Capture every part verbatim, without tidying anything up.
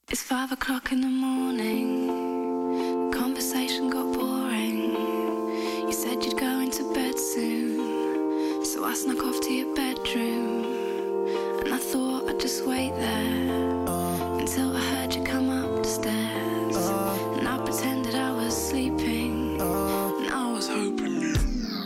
It's five o'clock in the morning. The conversation got boring. You said you'd go into bed soon, so I snuck off to your bedroom. And I thought I'd just wait there uh, until I heard you come up the stairs. uh, And I pretended I was sleeping, uh, and I was hoping you.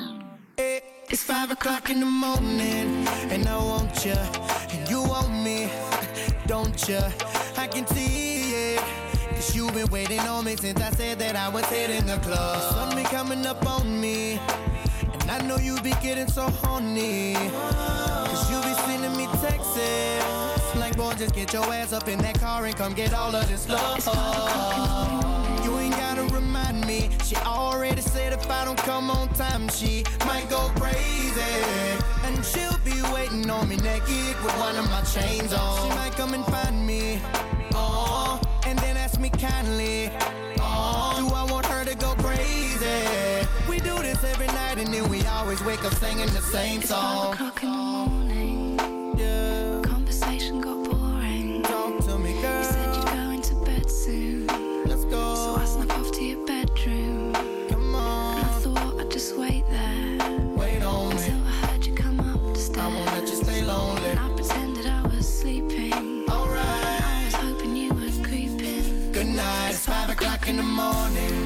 It's five o'clock in the morning, and I want you, and you want me, don't you? I can see it, cause you've been waiting on me since I said that I was hitting the club. The sun be coming up on me, and I know you be getting so horny, cause you be sending me texts like, boy, just get your ass up in that car and come get all of this love. It's five o'clock in the morning. You ain't gotta remind me, she already said if I don't come on time, she might go crazy. And she'll be waiting on me naked with one of my chains on. She might come and find me, oh, and then ask me kindly, oh, do I want her to go crazy? We do this every night and then we always wake up singing the same song. It's five o'clock in the morning. Yeah. Conversation got boring. Talk to me, girl. You said you'd go into bed soon. Let's go. So I snuck off to your bedroom. Come on. And I thought I'd just wait there. Wait on until me. I heard you come up the stairs. I won't let you stay lonely. And I pretended I was sleeping. Alright. I was hoping you were creeping. Good night, it's five o'clock in the morning.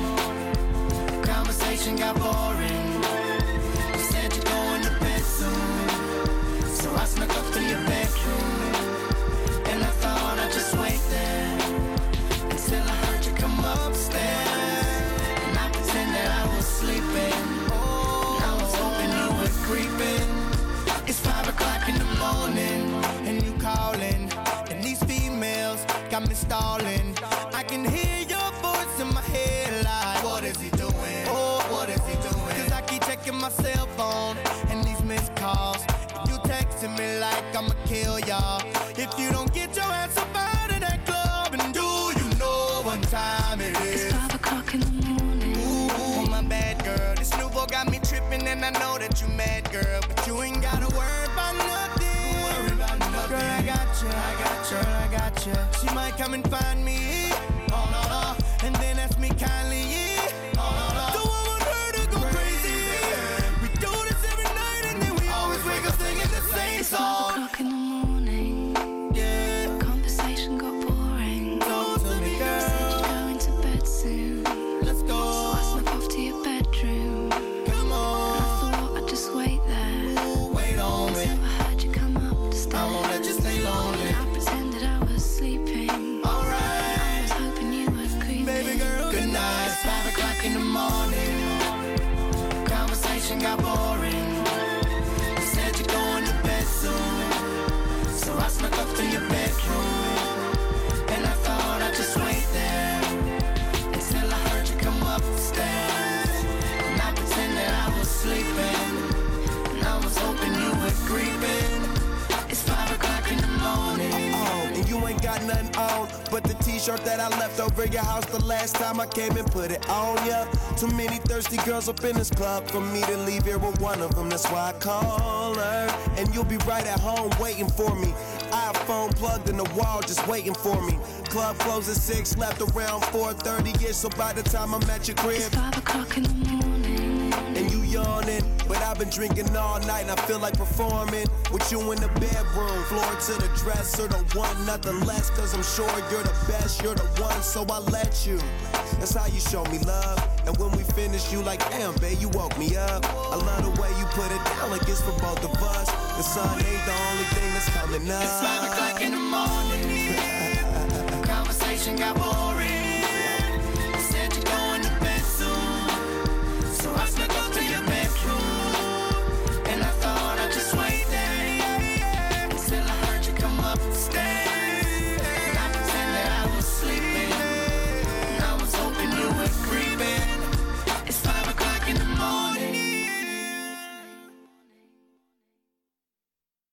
Conversation got boring. You said you're going to bed soon, so I snuck up to your bedroom. And I thought I'd just wait there until I heard you come upstairs. And I pretended I was sleeping, and I was hoping you were creeping. It's five o'clock in the morning, and you calling, and these females got me stalling. I can hear your voice in my head like, what is he doing? Oh, what is he doing? Cause I keep checking my cell phone and these missed calls. You texting me like I'ma kill y'all if you don't get your ass up out of that club. And do you know what time it is? It's five o'clock in the morning. Ooh, my bad girl. This new boy got me tripping and I know that you mad, girl. But you ain't gotta worry about nothing. Worry about nothing. Girl, I got you, I got you, I got you. She might come and find me, oh no no, and then ask me kindly, yeah, oh no no. Do I want her to go crazy? We do this every night and then we always wake up singing the same It's five song. o'clock in the morning. Yeah, Conversation got boring. talk to me, You said girl. you'd go into bed soon. Let's So I go. snuck off to your bedroom. Come And I on, thought I'd just wait there ooh, wait on me. until I heard you come up the stairs. I won't let you stay lonely. And I pretended I was sleeping. I Alright, was hoping you were creeping. baby girl. Good night. It's five o'clock in the morning. Conversation got boring. You said you're going to bed soon, so I snuck up to your bedroom. And I thought I'd just wait there until I heard you come up the stairs. And I pretended I was sleeping, and I was hoping you were creeping. It's five o'clock in the morning. Oh, and you ain't got nothing on but the t-shirt that I left over your house the last time I came and put it on ya. Too many thirsty girls up in this club for me to leave here with one of them. That's why I call her, and you'll be right at home waiting for me. iPhone plugged in the wall just waiting for me. Club closes six, left around four thirty-ish, so by the time I'm at your crib It's five o'clock in the morning. and you yawning, but I've been drinking all night and I feel like performing with you in the bedroom, floor to the dresser, don't want nothing less, cause I'm sure you're the best, you're the one, so I let you. That's how you show me love, and when we finish you like, damn babe, you woke me up. I love the way you put it down like it's for both of us. The sun ain't the only thing that's coming up. It's five o'clock in the morning. Conversation got boring.